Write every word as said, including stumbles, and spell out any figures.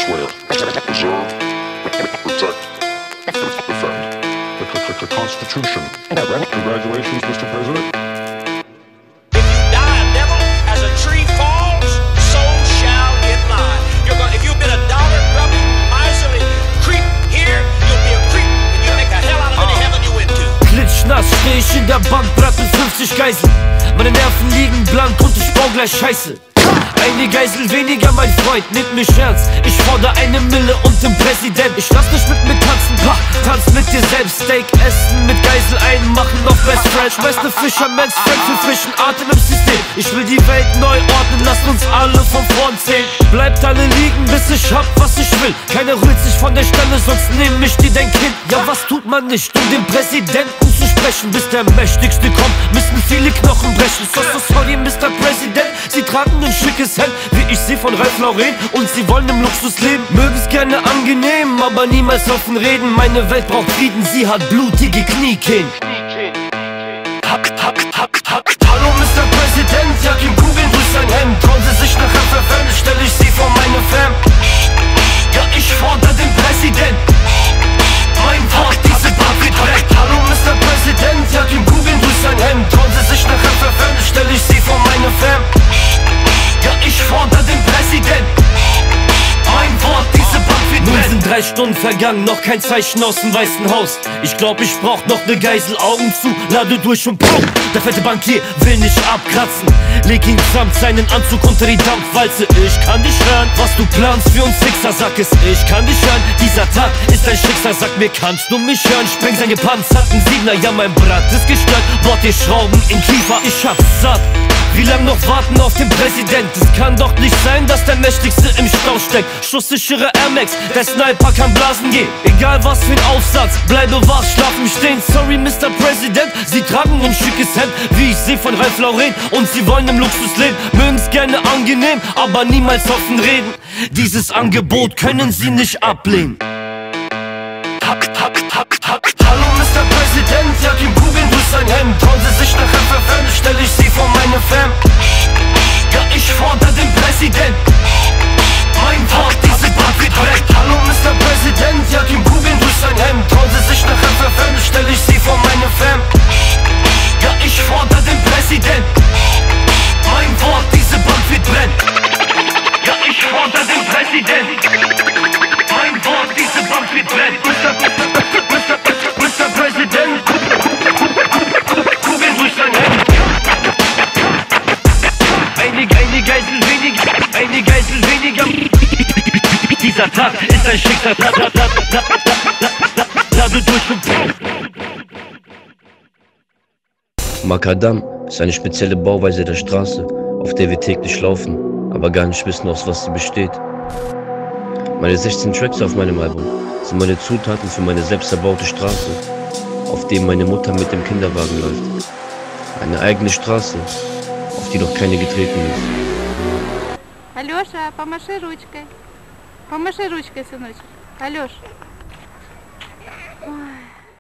swear, preserve, protect, defend the, the Constitution. Congratulations, Mister President. If you die a devil, as a tree falls, so shall it lie. You're going, if you've been a dollar-grubbing, miserly creep here, you'll be a creep, and you'll make a hell out of any heaven you went to. Klitschnass steh ich in der Bank, Blatt mit fünfzig Geiseln. Meine Nerven liegen blank und ich bau gleich Scheiße. Eine Geisel weniger, mein Freund, nimmt mich ernst. Ich fordere eine Mille und den Präsident. Ich lass nicht mit mir tanzen, pah, tanz mit dir selbst. Steak essen, mit Geisel einmachen, auf Best Friend. Schmeiß ne Fischermans Frank für frischen Atem im System. Ich will die Welt neu ordnen, lasst uns alle von vorn zählen. Bleibt alle liegen, bis ich hab, was ich will. Keiner rührt sich von der Stelle, sonst nehm ich dir dein Kind. Ja, was tut man nicht, um den Präsidenten zu sprechen? Bis der Mächtigste kommt, müssen viele Knochen brechen. So, so, sorry, Mister President, Sie tragen ein schickes Hemd, wie ich sie von Ralph Lauren, und sie wollen im Luxus leben. Mögen's gerne angenehm, aber niemals offen reden. Meine Welt braucht Frieden, sie hat blutige Kniekehlen. Hack, hack, hack, hack. Hallo Mister Präsident, jag ihm Kugeln durch sein Hemd. Trauen Sie sich nach F F N, stell ich sie vor meine Fam. Ja, ich fordere den Präsident. Mein Wort, diese Bar wird weg. Hallo Mister Präsident, jag ihm Kugeln durch sein Hemd. Trauen Sie sich nach F F N, stell ich sie vor meine Fam. Ja, ich fordere den Präsident. Mein Wort, diese Bank wird brennen. Nun sind drei Stunden vergangen, noch kein Zeichen aus dem Weißen Haus. Ich glaub, ich brauch noch ne Geisel, Augen zu, lade durch und pow. Der fette Bankier will nicht abkratzen. Leg ihn samt seinen Anzug unter die Dampfwalze. Ich kann dich hören, was du planst für uns Fixer, sag es, ich kann dich hören. Dieser Tag ist ein Schicksal, sag mir, kannst du mich hören? Spreng sein gepanzerten Siebener, ja mein Brat ist gestört. Bohrt dir Schrauben in Kiefer, ich hab's satt. Wie lang noch warten auf den Präsident? Es kann doch nicht sein, dass der Mächtigste im Stau steckt. Schusssichere Air Max, der Sniper kann blasen gehen. Egal was für ein Aufsatz, bleibe wach, schlaf im Stehen. Sorry Mister President, Sie tragen ein schickes Hemd, wie ich seh von Ralph Lauren, und Sie wollen im Luxus leben. Mögen's gerne angenehm, aber niemals offen reden. Dieses Angebot können Sie nicht ablehnen. Hack, hack, hack, hack. Hallo Mister Präsident, jag ihm Kugeln durch sein Hemd. Trauen Sie sich nach F F N, stell ich sie vor meine Fam. Ja, ich fordere den Präsident. Mein Wort, diese Bank wird weg. Hallo Mister Präsident, jag ihm Kugeln durch sein Hemd. Trauen Sie sich nach F F N, stell ich sie vor meine Fam. Ja, ich fordere den Präsident. Mein Wort, diese Bank wird brennen. Ja, ich fordere den Präsident. Mein Wort, diese Bank wird brennen. Mister Mister Mister Präsident, Kugeln durch sein Hemd. Eine, eine Geisel weniger, eine Geisel weniger. Dieser Tag ist ein Schicksal. Lade durch und Makadam ist eine spezielle Bauweise der Straße, auf der wir täglich laufen, aber gar nicht wissen, aus was sie besteht. Meine sechzehn Tracks auf meinem Album sind meine Zutaten für meine selbst erbaute Straße, auf der meine Mutter mit dem Kinderwagen läuft. Eine eigene Straße, auf die noch keine getreten ist. Алёша, помаши ручкой. Помаши ручкой, сыночек. Алёш.